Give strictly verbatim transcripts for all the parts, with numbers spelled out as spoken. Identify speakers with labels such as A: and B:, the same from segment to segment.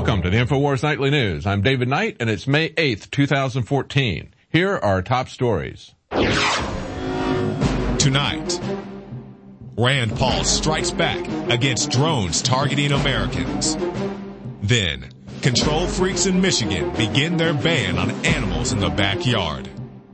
A: Welcome to the InfoWars Nightly News. I'm David Knight, and it's May eighth, twenty fourteen. Here are our top stories.
B: Tonight, Rand Paul strikes back against drones targeting Americans. Then, control freaks in Michigan begin their ban on animals in the backyard.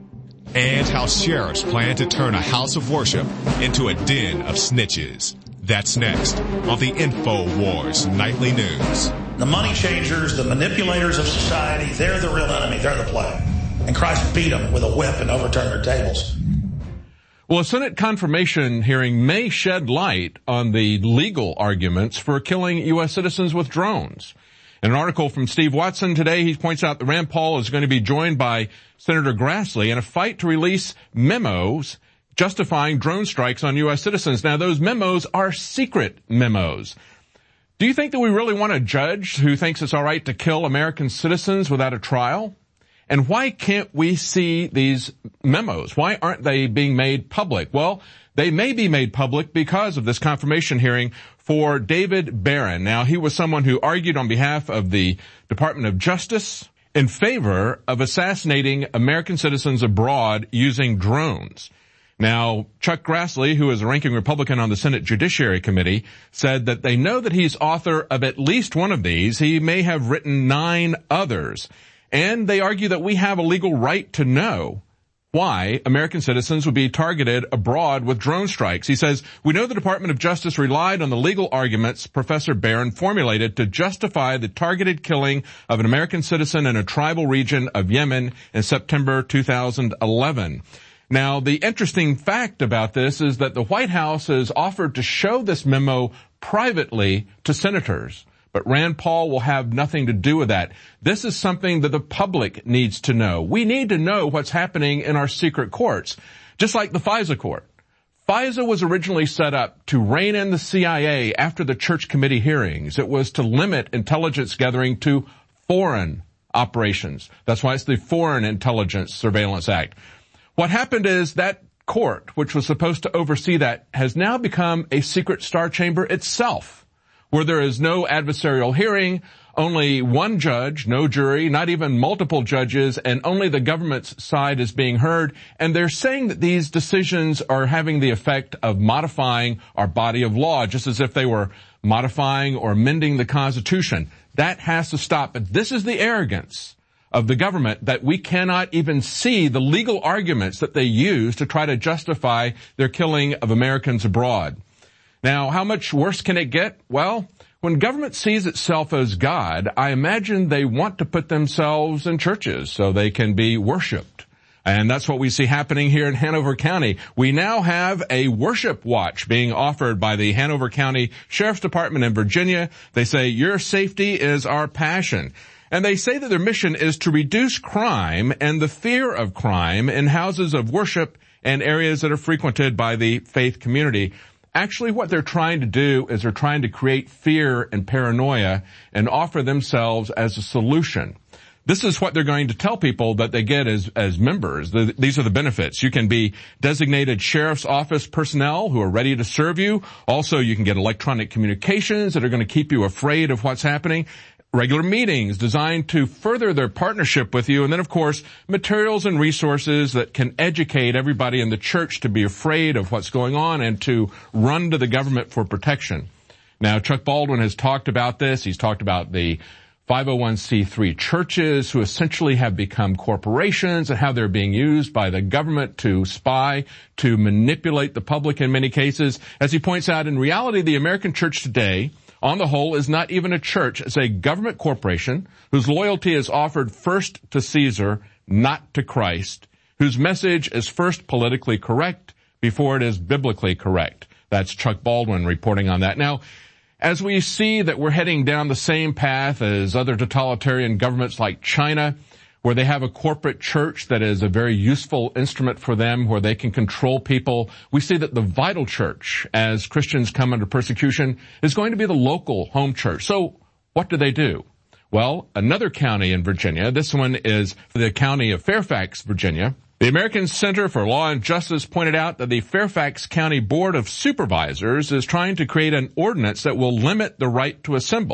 B: And how sheriffs plan to turn a house of worship into a den of snitches. That's next on the InfoWars Nightly News.
C: The money changers, the manipulators of society, they're the real enemy. They're the plague. And Christ beat them with a whip and overturned their tables.
A: Well, a Senate confirmation hearing may shed light on the legal arguments for killing U S citizens with drones. In an article from Steve Watson today, he points out that Rand Paul is going to be joined by Senator Grassley in a fight to release memos justifying drone strikes on U S citizens. Now, those memos are secret memos. Do you think that we really want a judge who thinks it's all right to kill American citizens without a trial? And why can't we see these memos? Why aren't they being made public? Well, they may be made public because of this confirmation hearing for David Barron. Now, he was someone who argued on behalf of the Department of Justice in favor of assassinating American citizens abroad using drones. Now, Chuck Grassley, who is a ranking Republican on the Senate Judiciary Committee, said that they know that he's author of at least one of these. He may have written nine others. And they argue that we have a legal right to know why American citizens would be targeted abroad with drone strikes. He says, we know the Department of Justice relied on the legal arguments Professor Barron formulated to justify the targeted killing of an American citizen in a tribal region of Yemen in September two thousand eleven. Now, the interesting fact about this is that the White House has offered to show this memo privately to senators. But Rand Paul will have nothing to do with that. This is something that the public needs to know. We need to know what's happening in our secret courts, just like the FISA court. FISA was originally set up to rein in the C I A after the Church Committee hearings. It was to limit intelligence gathering to foreign operations. That's why it's the Foreign Intelligence Surveillance Act. What happened is that court, which was supposed to oversee that, has now become a secret star chamber itself, where there is no adversarial hearing, only one judge, no jury, not even multiple judges, and only the government's side is being heard. And they're saying that these decisions are having the effect of modifying our body of law, just as if they were modifying or amending the Constitution. That has to stop. But this is the arrogance of the government, that we cannot even see the legal arguments that they use to try to justify their killing of Americans abroad. Now, how much worse can it get? Well, when government sees itself as God, I imagine they want to put themselves in churches so they can be worshiped. And that's what we see happening here in Hanover County. We now have a worship watch being offered by the Hanover County Sheriff's Department in Virginia. They say, your safety is our passion. And they say that their mission is to reduce crime and the fear of crime in houses of worship and areas that are frequented by the faith community. Actually, what they're trying to do is they're trying to create fear and paranoia and offer themselves as a solution. This is what they're going to tell people that they get as, as members. The, these are the benefits. You can be designated sheriff's office personnel who are ready to serve you. Also, you can get electronic communications that are going to keep you afraid of what's happening. Regular meetings designed to further their partnership with you. And then, of course, materials and resources that can educate everybody in the church to be afraid of what's going on and to run to the government for protection. Now, Chuck Baldwin has talked about this. He's talked about the five oh one c three churches who essentially have become corporations and how they're being used by the government to spy, to manipulate the public in many cases. As he points out, in reality, the American church today, on the whole, is not even a church. It's a government corporation whose loyalty is offered first to Caesar, not to Christ, whose message is first politically correct before it is biblically correct. That's Chuck Baldwin reporting on that. Now, as we see that we're heading down the same path as other totalitarian governments like China, where they have a corporate church that is a very useful instrument for them, where they can control people, we see that the vital church, as Christians come under persecution, is going to be the local home church. So what do they do? Well, another county in Virginia, this one is the county of Fairfax, Virginia. The American Center for Law and Justice pointed out that the Fairfax County Board of Supervisors is trying to create an ordinance that will limit the right to assemble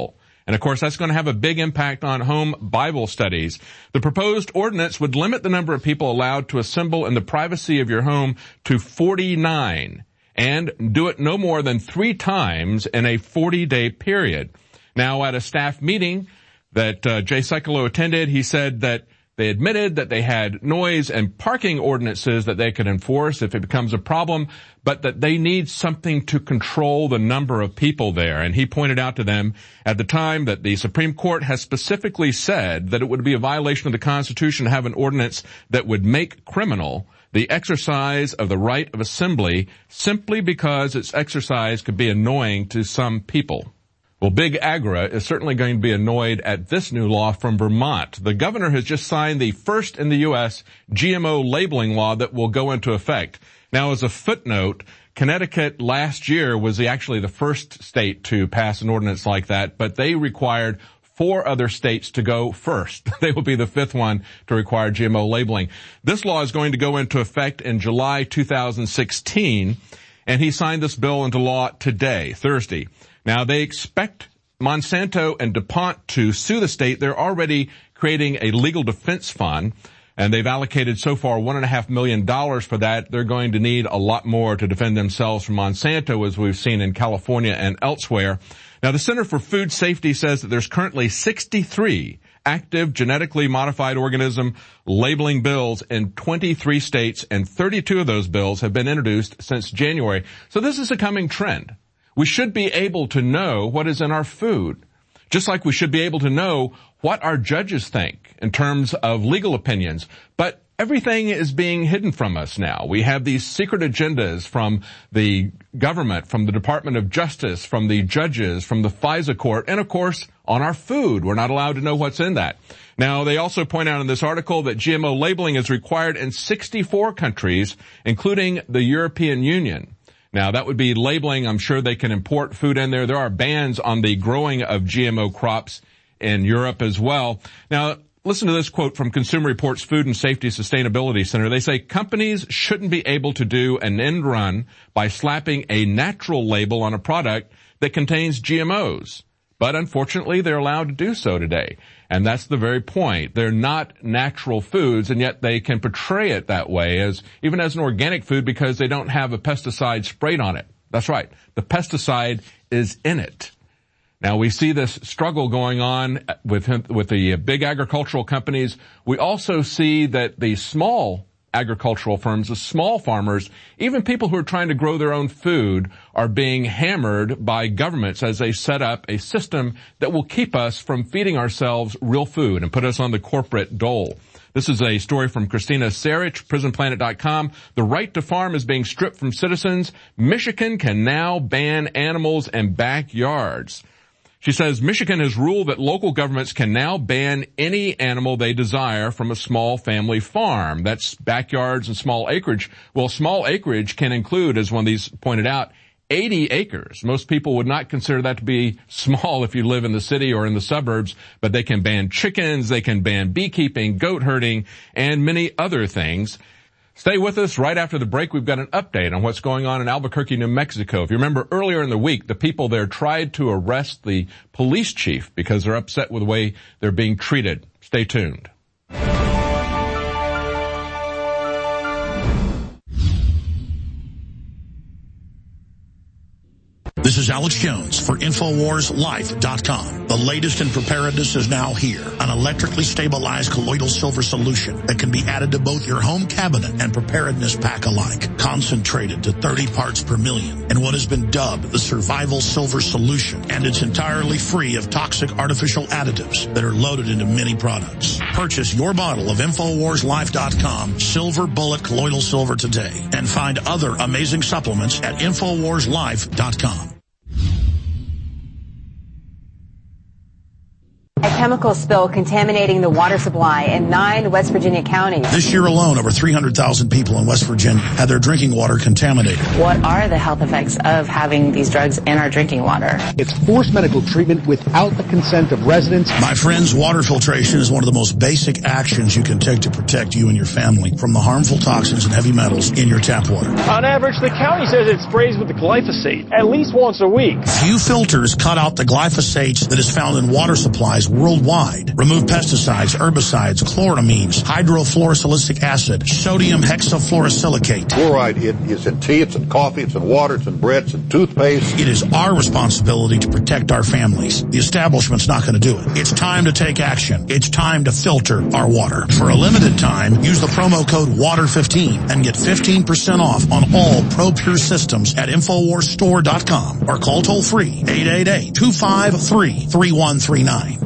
A: And of course, that's going to have a big impact on home Bible studies. The proposed ordinance would limit the number of people allowed to assemble in the privacy of your home to forty-nine, and do it no more than three times in a forty-day period. Now, at a staff meeting that uh, Jay Sekulow attended, he said that they admitted that they had noise and parking ordinances that they could enforce if it becomes a problem, but that they need something to control the number of people there. And he pointed out to them at the time that the Supreme Court has specifically said that it would be a violation of the Constitution to have an ordinance that would make criminal the exercise of the right of assembly simply because its exercise could be annoying to some people. Well, Big Agra is certainly going to be annoyed at this new law from Vermont. The governor has just signed the first in the U S G M O labeling law that will go into effect. Now, as a footnote, Connecticut last year was the, actually the first state to pass an ordinance like that, but they required four other states to go first. They will be the fifth one to require G M O labeling. This law is going to go into effect in July two thousand sixteen, and he signed this bill into law today, Thursday. Now, they expect Monsanto and DuPont to sue the state. They're already creating a legal defense fund, and they've allocated so far one and a half million dollars for that. They're going to need a lot more to defend themselves from Monsanto, as we've seen in California and elsewhere. Now, the Center for Food Safety says that there's currently sixty-three active genetically modified organism labeling bills in twenty-three states, and thirty-two of those bills have been introduced since January. So this is a coming trend. We should be able to know what is in our food, just like we should be able to know what our judges think in terms of legal opinions. But everything is being hidden from us now. We have these secret agendas from the government, from the Department of Justice, from the judges, from the FISA court, and of course, on our food. We're not allowed to know what's in that. Now, they also point out in this article that G M O labeling is required in sixty-four countries, including the European Union. Now, that would be labeling. I'm sure they can import food in there. There are bans on the growing of G M O crops in Europe as well. Now, listen to this quote from Consumer Reports Food and Safety Sustainability Center. They say companies shouldn't be able to do an end run by slapping a natural label on a product that contains G M Os. But unfortunately, they're allowed to do so today. And that's the very point. They're not natural foods, and yet they can portray it that way, as even as an organic food, because they don't have a pesticide sprayed on it. That's right. The pesticide is in it. Now, we see this struggle going on with with the big agricultural companies. We also see that the small agricultural firms, the small farmers, even people who are trying to grow their own food, are being hammered by governments as they set up a system that will keep us from feeding ourselves real food and put us on the corporate dole. This is a story from Christina Sarich, prison planet dot com. The right to farm is being stripped from citizens. Michigan can now ban animals in backyards. She says Michigan has ruled that local governments can now ban any animal they desire from a small family farm. That's backyards and small acreage. Well, small acreage can include, as one of these pointed out, eighty acres. Most people would not consider that to be small if you live in the city or in the suburbs, but they can ban chickens, they can ban beekeeping, goat herding, and many other things. Stay with us. Right after the break, we've got an update on what's going on in Albuquerque, New Mexico. If you remember earlier in the week, the people there tried to arrest the police chief because they're upset with the way they're being treated. Stay tuned.
C: This is Alex Jones for Infowars Life dot com. The latest in preparedness is now here. An electrically stabilized colloidal silver solution that can be added to both your home cabinet and preparedness pack alike. Concentrated to thirty parts per million in what has been dubbed the survival silver solution. And it's entirely free of toxic artificial additives that are loaded into many products. Purchase your bottle of Infowars Life dot com Silver Bullet Colloidal Silver today and find other amazing supplements at Infowars Life dot com.
D: chemical spill contaminating the water supply in nine West Virginia counties.
C: This year alone, over three hundred thousand people in West Virginia had their drinking water contaminated.
E: What are the health effects of having these drugs in our drinking water?
F: It's forced medical treatment without the consent of residents.
C: My friends, water filtration is one of the most basic actions you can take to protect you and your family from the harmful toxins and heavy metals in your tap water.
G: On average, the county says it sprays with the glyphosate at least once a week.
C: Few filters cut out the glyphosate that is found in water supplies worldwide. Remove pesticides, herbicides, chloramines, hydrofluorosilicic acid, sodium hexafluorosilicate.
H: Fluoride it is in tea, it's in coffee, it's in water, it's in bread, it's in toothpaste.
C: It is our responsibility to protect our families. The establishment's not going to do it. It's time to take action. It's time to filter our water. For a limited time, use the promo code water fifteen and get fifteen percent off on all ProPure systems at infowars store dot com or call toll free eight eight eight, two five three, three one three nine.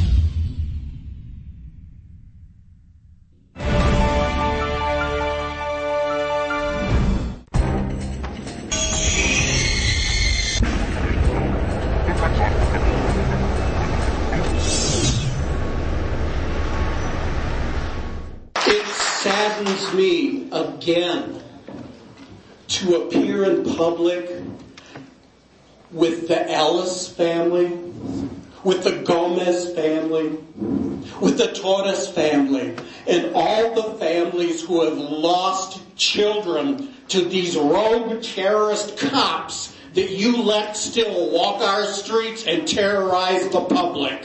I: It saddens me again to appear in public with the Ellis family, with the Gomez family, with the Torres family, and all the families who have lost children to these rogue terrorist cops that you let still walk our streets and terrorize the public.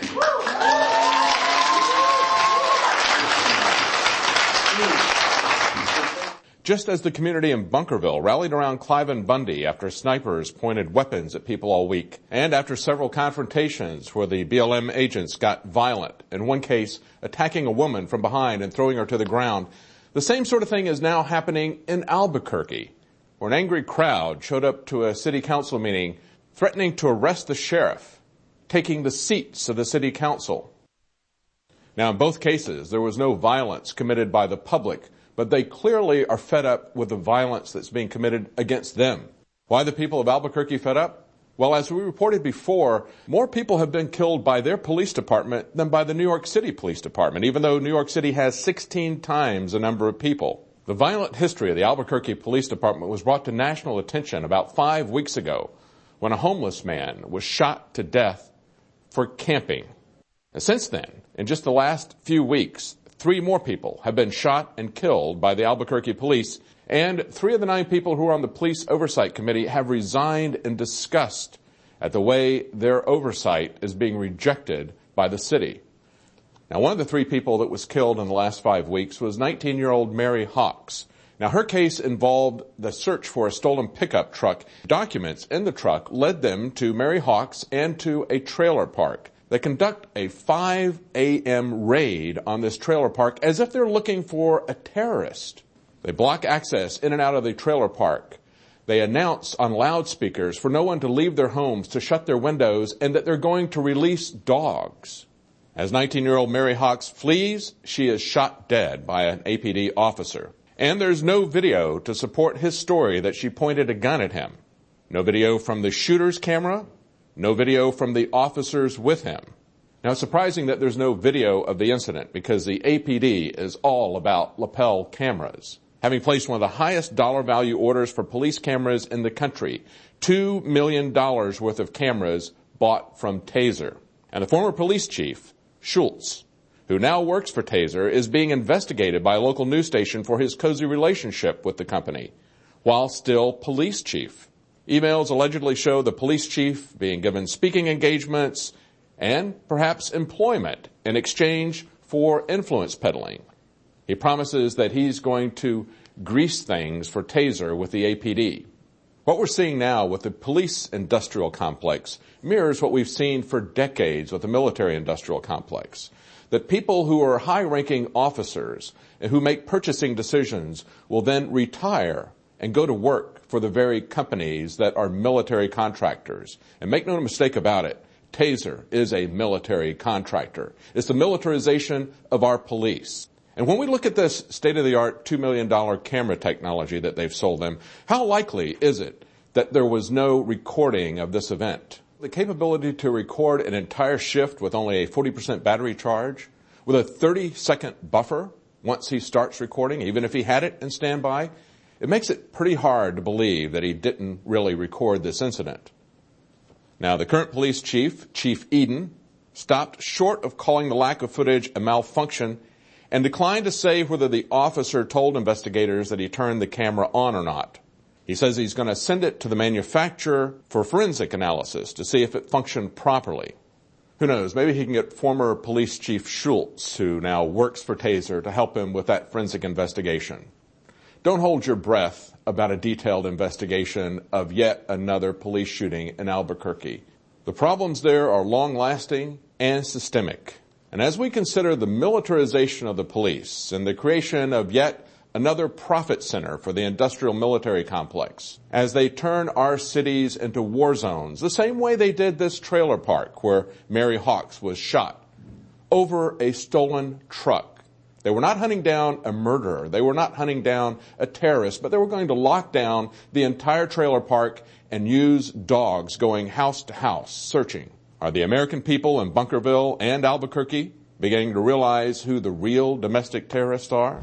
A: Just as the community in Bunkerville rallied around Cliven Bundy after snipers pointed weapons at people all week, and after several confrontations where the B L M agents got violent, in one case attacking a woman from behind and throwing her to the ground, the same sort of thing is now happening in Albuquerque, where an angry crowd showed up to a city council meeting threatening to arrest the sheriff, taking the seats of the city council. Now, in both cases, there was no violence committed by the public, but they clearly are fed up with the violence that's being committed against them. Why the people of Albuquerque fed up? Well, as we reported before, more people have been killed by their police department than by the New York City Police Department, even though New York City has sixteen times the number of people. The violent history of the Albuquerque Police Department was brought to national attention about five weeks ago when a homeless man was shot to death for camping. And since then, in just the last few weeks, three more people have been shot and killed by the Albuquerque police, and three of the nine people who are on the Police Oversight Committee have resigned in disgust at the way their oversight is being rejected by the city. Now, one of the three people that was killed in the last five weeks was nineteen-year-old Mary Hawks. Now, her case involved the search for a stolen pickup truck. Documents in the truck led them to Mary Hawks and to a trailer park. They conduct a five a.m. raid on this trailer park as if they're looking for a terrorist. They block access in and out of the trailer park. They announce on loudspeakers for no one to leave their homes, to shut their windows, and that they're going to release dogs. As nineteen-year-old Mary Hawks flees, she is shot dead by an A P D officer. And there's no video to support his story that she pointed a gun at him. No video from the shooter's camera. No video from the officers with him. Now, it's surprising that there's no video of the incident because the A P D is all about lapel cameras, having placed one of the highest dollar value orders for police cameras in the country, two million dollars worth of cameras bought from Taser. And the former police chief, Schultz, who now works for Taser, is being investigated by a local news station for his cozy relationship with the company, while still police chief. Emails allegedly show the police chief being given speaking engagements and perhaps employment in exchange for influence peddling. He promises that he's going to grease things for Taser with the A P D. What we're seeing now with the police industrial complex mirrors what we've seen for decades with the military industrial complex. That people who are high-ranking officers and who make purchasing decisions will then retire and go to work for the very companies that are military contractors. And make no mistake about it, Taser is a military contractor. It's the militarization of our police. And when we look at this state-of-the-art two million dollars camera technology that they've sold them, how likely is it that there was no recording of this event? The capability to record an entire shift with only a forty percent battery charge, with a thirty second buffer once he starts recording, even if he had it in standby, it makes it pretty hard to believe that he didn't really record this incident. Now, the current police chief, Chief Eden, stopped short of calling the lack of footage a malfunction and declined to say whether the officer told investigators that he turned the camera on or not. He says he's going to send it to the manufacturer for forensic analysis to see if it functioned properly. Who knows, maybe he can get former police chief Schultz, who now works for Taser, to help him with that forensic investigation. Don't hold your breath about a detailed investigation of yet another police shooting in Albuquerque. The problems there are long-lasting and systemic. And as we consider the militarization of the police and the creation of yet another profit center for the industrial military complex, as they turn our cities into war zones, the same way they did this trailer park where Mary Hawks was shot, over a stolen truck. They were not hunting down a murderer. They were not hunting down a terrorist, but they were going to lock down the entire trailer park and use dogs going house to house searching. Are the American people in Bunkerville and Albuquerque beginning to realize who the real domestic terrorists are?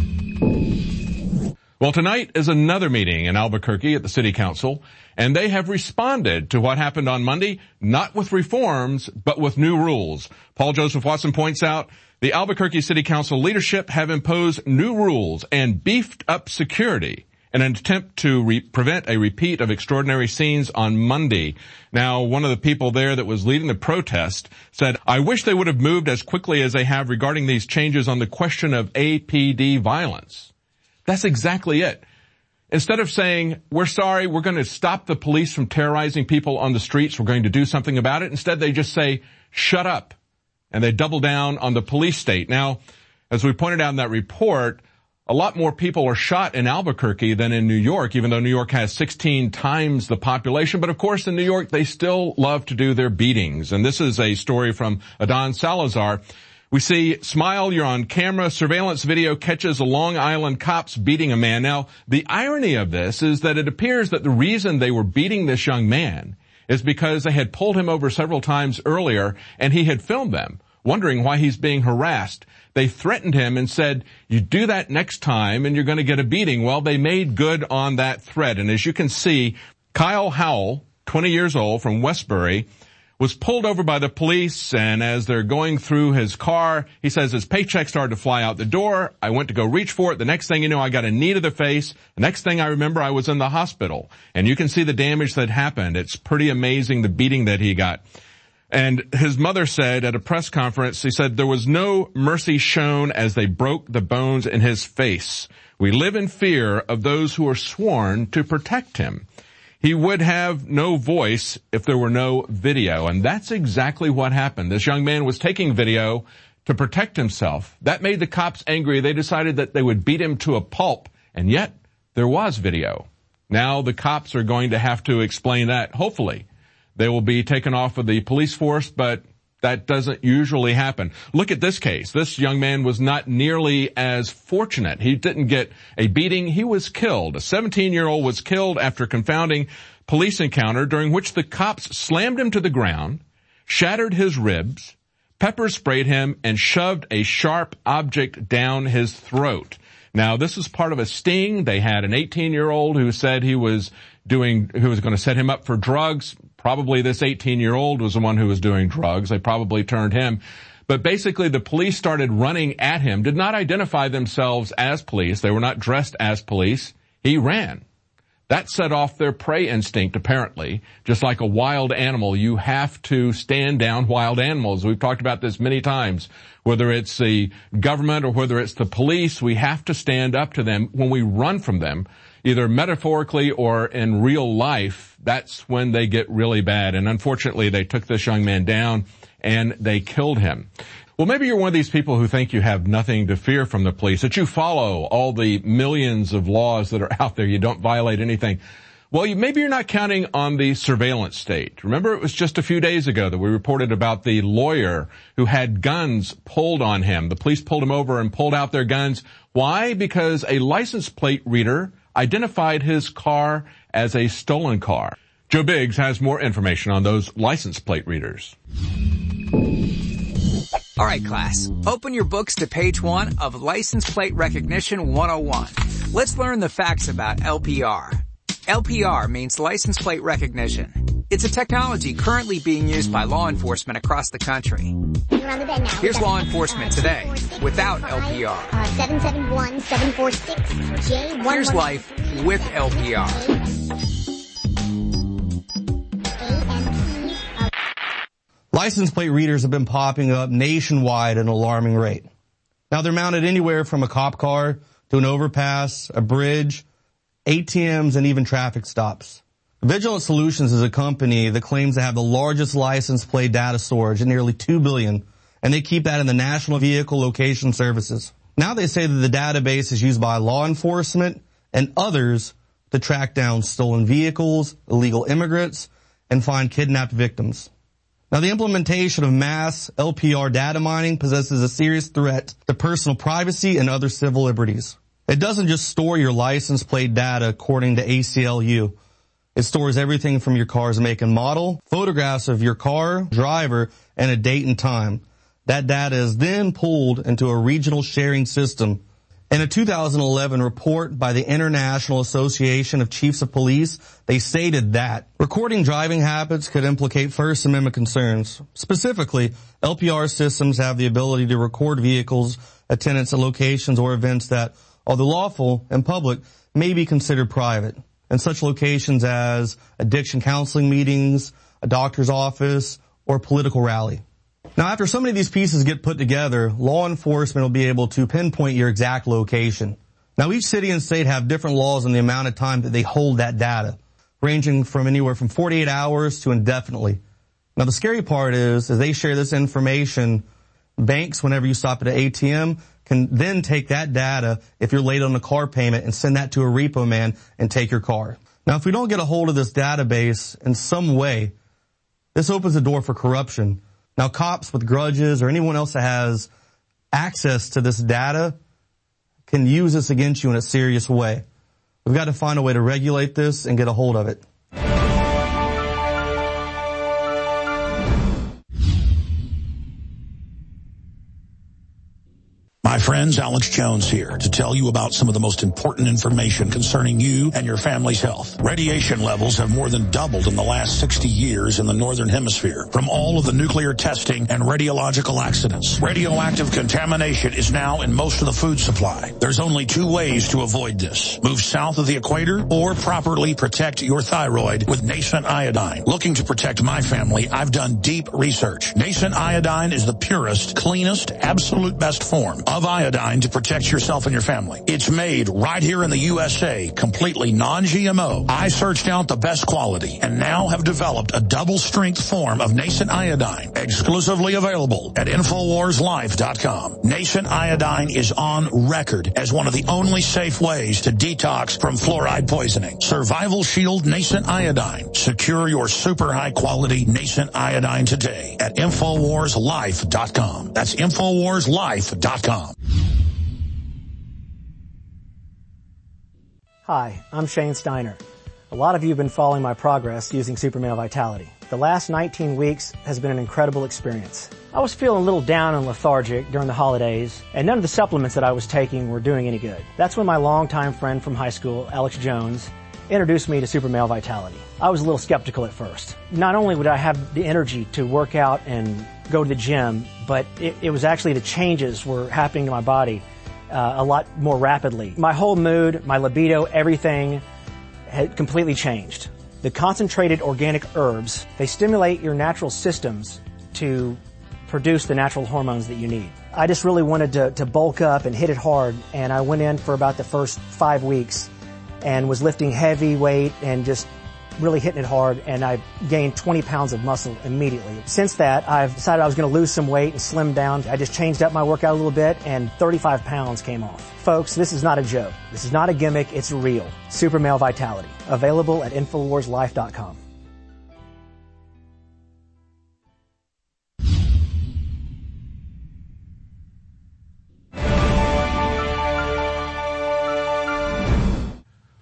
A: Well, tonight is another meeting in Albuquerque at the City Council, and they have responded to what happened on Monday, not with reforms, but with new rules. Paul Joseph Watson points out the Albuquerque City Council leadership have imposed new rules and beefed up security in an attempt to re- prevent a repeat of extraordinary scenes on Monday. Now, one of the people there that was leading the protest said, I wish they would have moved as quickly as they have regarding these changes on the question of A P D violence. That's exactly it. Instead of saying, we're sorry, we're going to stop the police from terrorizing people on the streets, we're going to do something about it, instead they just say, shut up. And they double down on the police state. Now, as we pointed out in that report, a lot more people are shot in Albuquerque than in New York, even though New York has sixteen times the population. But of course, in New York, they still love to do their beatings. And this is a story from Adon Salazar. We see, smile, you're on camera. Surveillance video catches a Long Island cops beating a man. Now, the irony of this is that it appears that the reason they were beating this young man is because they had pulled him over several times earlier and he had filmed them, wondering why he's being harassed. They threatened him and said, you do that next time and you're going to get a beating. Well, they made good on that threat. And as you can see, Kyle Howell, twenty years old from Westbury, was pulled over by the police, and as they're going through his car, he says his paycheck started to fly out the door. I went to go reach for it. The next thing you know, I got a knee to the face. The next thing I remember, I was in the hospital. And you can see the damage that happened. It's pretty amazing, the beating that he got. And his mother said at a press conference, he said, there was no mercy shown as they broke the bones in his face. We live in fear of those who are sworn to protect him. He would have no voice if there were no video. And that's exactly what happened. This young man was taking video to protect himself. That made the cops angry. They decided that they would beat him to a pulp. And yet there was video. Now the cops are going to have to explain that. Hopefully they will be taken off of the police force, but that doesn't usually happen. Look at this case. This young man was not nearly as fortunate. He didn't get a beating. He was killed. A seventeen-year-old was killed after a confounding police encounter during which the cops slammed him to the ground, shattered his ribs, pepper sprayed him, and shoved a sharp object down his throat. Now, this is part of a sting. They had an eighteen-year-old who said he was doing, who was going to set him up for drugs. Probably this eighteen-year-old was the one who was doing drugs. They probably turned him. But basically the police started running at him, did not identify themselves as police. They were not dressed as police. He ran. That set off their prey instinct, apparently. Just like a wild animal, you have to stand down wild animals. We've talked about this many times. Whether it's the government or whether it's the police, we have to stand up to them. When we run from them, either metaphorically or in real life, that's when they get really bad. And unfortunately, they took this young man down and they killed him. Well, maybe you're one of these people who think you have nothing to fear from the police, that you follow all the millions of laws that are out there. You don't violate anything. Well, you, maybe you're not counting on the surveillance state. Remember, it was just a few days ago that we reported about the lawyer who had guns pulled on him. The police pulled him over and pulled out their guns. Why? Because a license plate reader identified his car as a stolen car. Joe Biggs has more information on those license plate readers.
J: All right, class, open your books to page one of License Plate Recognition one oh one. Let's learn the facts about L P R. L P R means license plate recognition. It's a technology currently being used by law enforcement across the country. Here's law enforcement today without L P R.
K: Uh, seven seven one, seven four six, J one.
J: Here's life with L P R.
L: License plate readers have been popping up nationwide at an alarming rate. Now they're mounted anywhere from a cop car to an overpass, a bridge, A T Ms, and even traffic stops. Vigilant Solutions is a company that claims to have the largest license plate data storage at nearly two billion, and they keep that in the National Vehicle Location Services. Now they say that the database is used by law enforcement and others to track down stolen vehicles, illegal immigrants, and find kidnapped victims. Now, the implementation of mass L P R data mining possesses a serious threat to personal privacy and other civil liberties. It doesn't just store your license plate data according to A C L U. It stores everything from your car's make and model, photographs of your car, driver, and a date and time. That data is then pulled into a regional sharing system. In a two thousand eleven report by the International Association of Chiefs of Police, they stated that recording driving habits could implicate First Amendment concerns. Specifically, L P R systems have the ability to record vehicles, attendance at locations or events that, although lawful and public, may be considered private. In such locations as addiction counseling meetings, a doctor's office, or a political rally. Now, after so many of these pieces get put together, law enforcement will be able to pinpoint your exact location. Now, each city and state have different laws on the amount of time that they hold that data, ranging from anywhere from forty-eight hours to indefinitely. Now, the scary part is, as they share this information, banks, whenever you stop at an A T M, can then take that data if you're late on a car payment and send that to a repo man and take your car. Now, if we don't get a hold of this database in some way, this opens the door for corruption. Now, cops with grudges or anyone else that has access to this data can use this against you in a serious way. We've got to find a way to regulate this and get a hold of it.
C: My friends, Alex Jones here to tell you about some of the most important information concerning you and your family's health. Radiation levels have more than doubled in the last sixty years in the Northern Hemisphere from all of the nuclear testing and radiological accidents. Radioactive contamination is now in most of the food supply. There's only two ways to avoid this. Move south of the equator or properly protect your thyroid with Nascent Iodine. Looking to protect my family, I've done deep research. Nascent Iodine is the purest, cleanest, absolute best form of iodine to protect yourself and your family. It's made right here in the U S A, completely non-G M O. I searched out the best quality and now have developed a double-strength form of Nascent Iodine, exclusively available at Infowars Life dot com. Nascent Iodine is on record as one of the only safe ways to detox from fluoride poisoning. Survival Shield Nascent Iodine. Secure your super high-quality Nascent Iodine today at Infowars Life dot com. That's Infowars Life dot com.
M: Hi, I'm Shane Steiner. A lot of you have been following my progress using Super Male Vitality. The last nineteen weeks has been an incredible experience. I was feeling a little down and lethargic during the holidays, and none of the supplements that I was taking were doing any good. That's when my longtime friend from high school, Alex Jones, introduced me to Super Male Vitality. I was a little skeptical at first. Not only would I have the energy to work out and go to the gym, but it, it was actually the changes were happening to my body uh, a lot more rapidly. My whole mood, my libido, everything had completely changed. The concentrated organic herbs, they stimulate your natural systems to produce the natural hormones that you need. I just really wanted to, to bulk up and hit it hard, and I went in for about the first five weeks and was lifting heavy weight and just really hitting it hard, and I gained twenty pounds of muscle immediately. Since that, I've decided I was going to lose some weight and slim down. I just changed up my workout a little bit, and thirty-five pounds came off. Folks, this is not a joke. This is not a gimmick. It's real. Super Male Vitality. Available at Infowars Life dot com.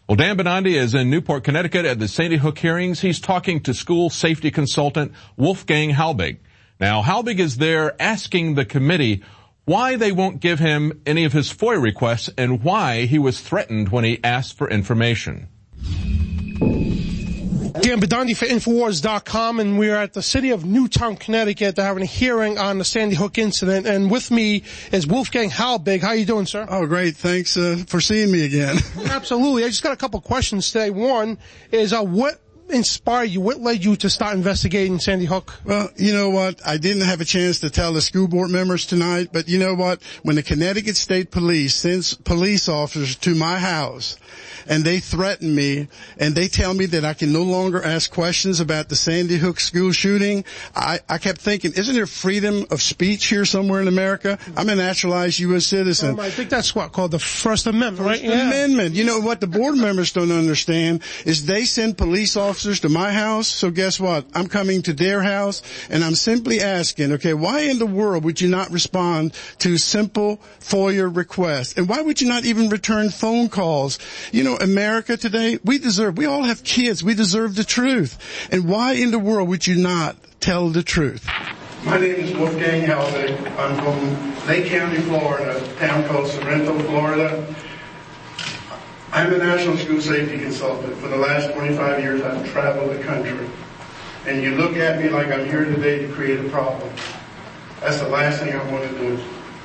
A: Well, Dan Benandi is in Newport, Connecticut at the Sandy Hook hearings. He's talking to school safety consultant Wolfgang Halbig. Now, Halbig is there asking the committee why they won't give him any of his FOIA requests and why he was threatened when he asked for information.
N: Dan Benandi for Infowars dot com, and we're at the city of Newtown, Connecticut. They're having a hearing on the Sandy Hook incident, and with me is Wolfgang Halbig. How you doing, sir?
O: Oh, great. Thanks uh, for seeing me again.
N: Absolutely. I just got a couple questions today. One is, uh, what inspired you? What led you to start investigating Sandy Hook?
O: Well, you know what? I didn't have a chance to tell the school board members tonight, but you know what? When the Connecticut State Police sends police officers to my house, and they threaten me, and they tell me that I can no longer ask questions about the Sandy Hook school shooting, I, I kept thinking, isn't there freedom of speech here somewhere in America? I'm a naturalized U S citizen.
N: Um, I think that's what called the First Amendment,
O: First
N: right?
O: Amendment.
N: Yeah.
O: You know what the board members don't understand is they send police officers to my house, so guess what? I'm coming to their house, and I'm simply asking, okay, why in the world would you not respond to simple FOIA requests? And why would you not even return phone calls? You know, America today, we deserve, we all have kids, we deserve the truth. And why in the world would you not tell the truth? My name is Wolfgang Halbig. I'm from Lake County, Florida, a town called Sorrento, Florida. I'm a national school safety consultant. For the last twenty-five years, I've traveled the country. And you look at me like I'm here today to create a problem. That's the last thing I want to do.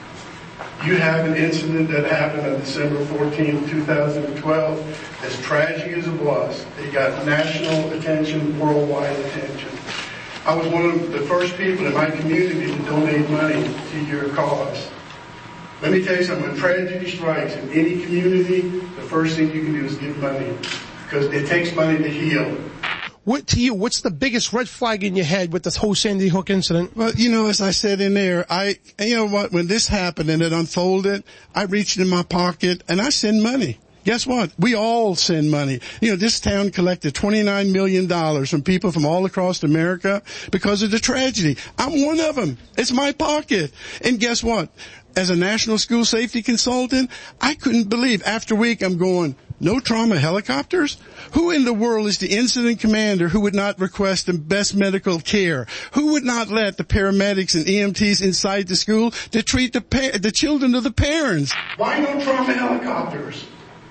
O: You have an incident that happened on December fourteenth, two thousand twelve. As tragic as it was, it got national attention, worldwide attention. I was one of the first people in my community to donate money to your cause. Let me tell you something, when tragedy strikes in any community, the first thing you can do is give money, because it takes money to heal.
N: What, to you, what's the biggest red flag in your head with this whole Sandy Hook incident?
O: Well, you know, as I said in there, I, you know what, when this happened and it unfolded, I reached in my pocket and I send money. Guess what? We all send money. You know, this town collected twenty-nine million dollars from people from all across America because of the tragedy. I'm one of them. It's my pocket. And guess what? As a national school safety consultant, I couldn't believe after a week I'm going, no trauma helicopters? Who in the world is the incident commander who would not request the best medical care? Who would not let the paramedics and E M Ts inside the school to treat the pa- the children of the parents? Why no trauma helicopters?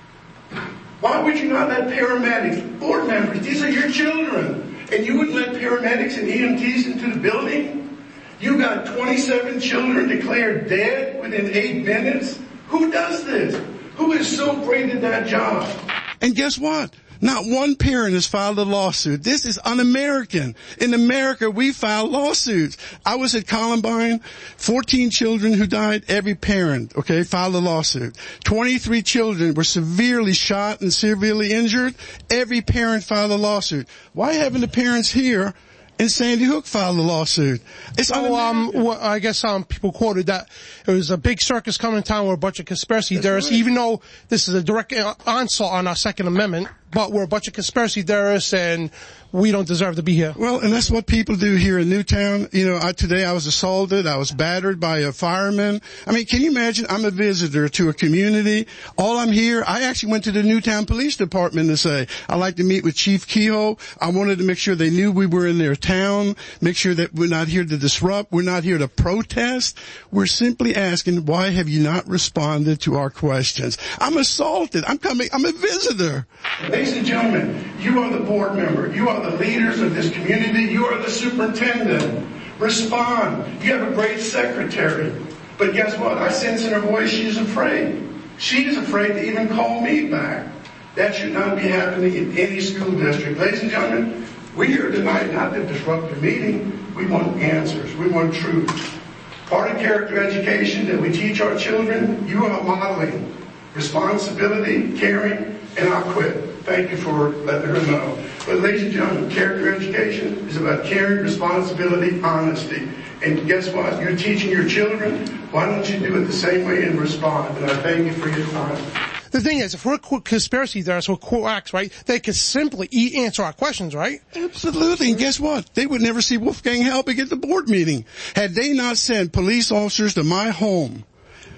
O: Why would you not let paramedics, board members, these are your children, and you wouldn't let paramedics and E M Ts into the building? You got twenty-seven children declared dead within eight minutes? Who does this? Who is so great at that job? And guess what? Not one parent has filed a lawsuit. This is un-American. In America, we file lawsuits. I was at Columbine, fourteen children who died, every parent, okay, filed a lawsuit. twenty-three children were severely shot and severely injured. Every parent filed a lawsuit. Why haven't the parents here in Sandy Hook filed a lawsuit? It's
N: so, um, well, I guess um, people quoted that it was a big circus coming to town with a bunch of conspiracy theorists, right. Even though this is a direct onslaught on our Second Amendment, but we're a bunch of conspiracy theorists and we don't deserve to be here.
O: Well, and that's what people do here in Newtown. You know, I, today I was assaulted. I was battered by a fireman. I mean, can you imagine? I'm a visitor to a community. All I'm here, I actually went to the Newtown Police Department to say, I'd like to meet with Chief Kehoe. I wanted to make sure they knew we were in their town, make sure that we're not here to disrupt. We're not here to protest. We're simply asking, why have you not responded to our questions? I'm assaulted. I'm coming. I'm a visitor. Ladies and gentlemen, you are the board member. You are the leaders of this community. You are the superintendent. Respond. You have a great secretary. But guess what? I sense in her voice she's afraid. She's afraid to even call me back. That should not be happening in any school district. Ladies and gentlemen, we're here tonight not to disrupt the meeting. We want answers. We want truth. Part of character education that we teach our children, you are modeling responsibility, caring, and I'll quit. Thank you for letting her know. But ladies and gentlemen, character education is about caring, responsibility, honesty. And guess what? You're teaching your children. Why don't you do it the same way and respond? And I thank you for your time.
N: The thing is, if we're conspiracy theorists or quacks, right, they could simply e- answer our questions, right?
O: Absolutely. And guess what? They would never see Wolfgang Halbig at the board meeting. Had they not sent police officers to my home,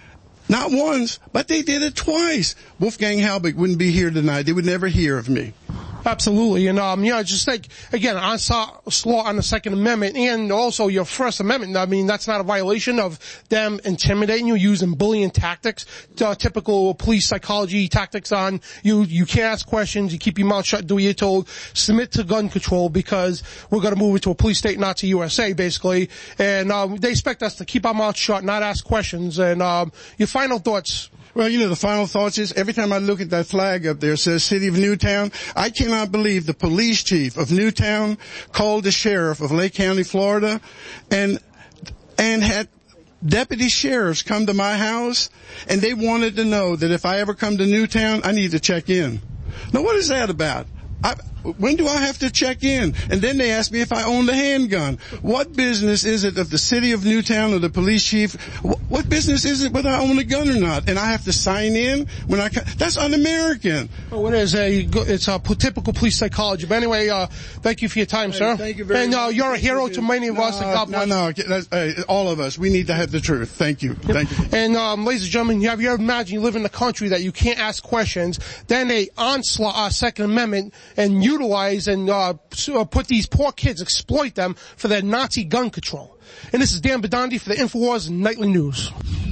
O: Not once, but they did it twice. Wolfgang Halbig wouldn't be here tonight. They would never hear of me.
N: Absolutely. And, um, yeah, just like, again, onslaught on the Second Amendment and also your First Amendment. I mean, that's not a violation of them intimidating you, using bullying tactics, uh, typical police psychology tactics on you. You can't ask questions. You keep your mouth shut, do what you're told. Submit to gun control because we're going to move it to a police state, not to U S A, basically. And, um, they expect us to keep our mouth shut, not ask questions. And, um, your final thoughts?
O: Well, you know, the final thoughts is every time I look at that flag up there, it says City of Newtown. I cannot believe the police chief of Newtown called the sheriff of Lake County, Florida, and, and had deputy sheriffs come to my house, and they wanted to know that if I ever come to Newtown, I need to check in. Now, what is that about? I, when do I have to check in? And then they asked me if I owned a handgun. What business is it of the city of Newtown or the police chief? What business is it whether I own a gun or not? And I have to sign in when I, that's un-American.
N: Oh, it is a, it's a typical police psychology. But anyway, uh, thank you for your time,
O: hey,
N: sir.
O: Thank you very
N: and, uh,
O: much.
N: you're a hero to many of
O: no,
N: us. God bless.
O: No, no, hey, all of us. We need to have the truth. Thank you.
N: Yep.
O: Thank you.
N: And, um, ladies and gentlemen, have you ever imagined you live in a country that you can't ask questions, then they onslaught our Second Amendment and utilize and, uh, put these poor kids, exploit them for their Nazi gun control. And this is Dan Bidandi for the InfoWars Nightly News.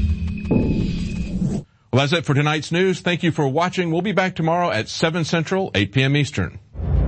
A: Well, that's it for tonight's news. Thank you for watching. We'll be back tomorrow at seven Central, eight p.m. Eastern.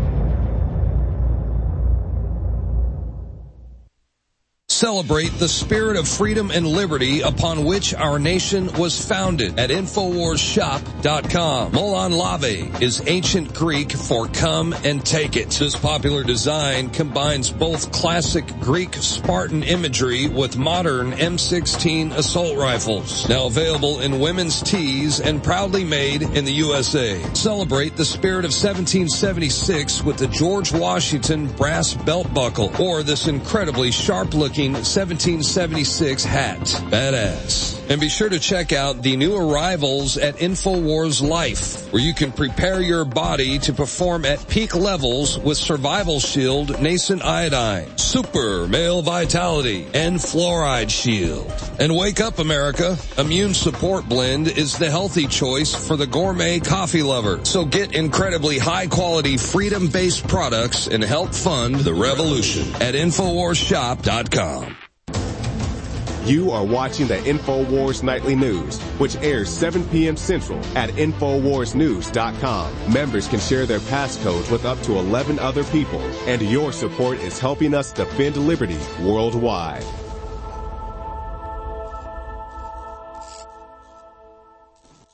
P: Celebrate the spirit of freedom and liberty upon which our nation was founded at Infowars Shop dot com. Molon Lave is ancient Greek for come and take it. This popular design combines both classic Greek Spartan imagery with modern M sixteen assault rifles. Now available in women's tees and proudly made in the U S A. Celebrate the spirit of seventeen seventy-six with the George Washington brass belt buckle or this incredibly sharp-looking seventeen seventy-six hat. Badass. And be sure to check out the new arrivals at InfoWars Life, where you can prepare your body to perform at peak levels with Survival Shield, Nascent Iodine, Super Male Vitality, and Fluoride Shield. And wake up, America. Immune Support Blend is the healthy choice for the gourmet coffee lover. So get incredibly high-quality, freedom-based products and help fund the revolution at Infowars Shop dot com.
B: You are watching the InfoWars Nightly News, which airs seven p.m. Central at Infowars News dot com. Members can share their passcodes with up to eleven other people, and your support is helping us defend liberty worldwide.